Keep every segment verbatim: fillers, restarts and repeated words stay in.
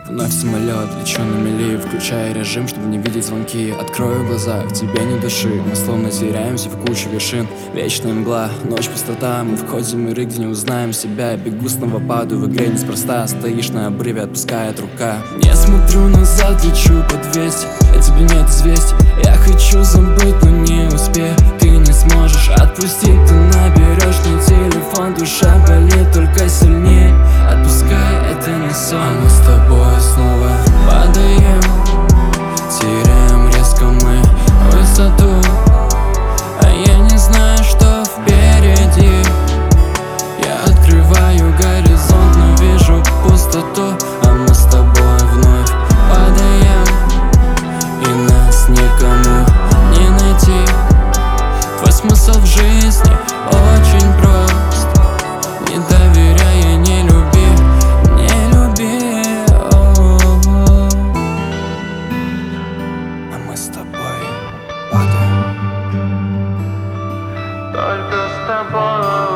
Вновь самолет, лечу на мели, включая режим, чтобы не видеть звонки. Открою глаза, в тебе ни души. Мы словно теряемся в куче вершин. Вечная мгла, ночь пустота. Мы входим в миры, где не узнаем себя. Бегу снова, падаю в игре неспроста. Стоишь на обрыве, отпускает рука. Не смотрю назад, лечу по двести. А тебе нет известий. Я хочу забыть, но не успею. Ты не сможешь отпустить. Ты наберешь на телефон, душа болит только сильнее. Отпускай, это не сон. А мы с тобой снова падаем, теряем резко мы высоту. А я не знаю, что впереди. Я открываю горизонт, но вижу пустоту. А мы с тобой вновь падаем, и нас никому не найти. Твой смысл в жизни очень прост. Не доверяй и не люби, не люби. О-о-о. А мы с тобой падаем, только с тобой.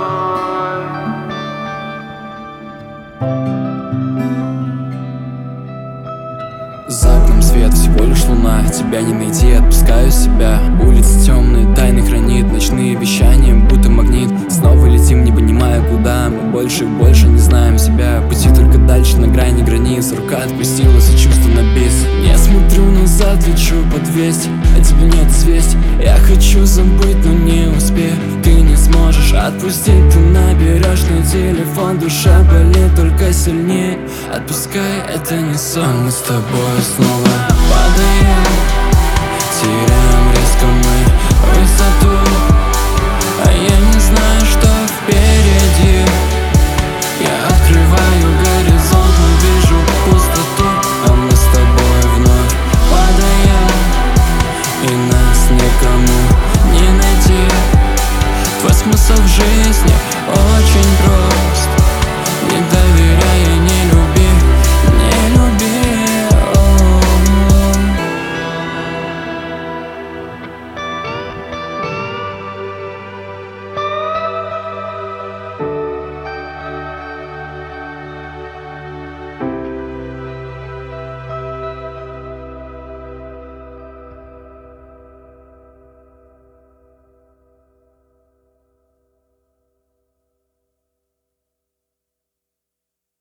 За окном свет, всего лишь луна. Тебя не найти, отпускаю себя. Улицы темные, тайны хранит. Ночные вещания, будто магнит. Снова летим, не понимая куда. Мы больше и больше не знаем себя. Пути только дальше, на грани границ. Рука отпустилась и чувство на бис. Не смотрю назад, лечу по двести. А тебе нет известий. Я хочу забыть, но не успею. Ты не сможешь отпустить. Ты наберешь на телефон, душа болит только сильнее. Отпускай, это не сон. А мы с тобой снова падаем, теряем резко мы высоту. А я не знаю,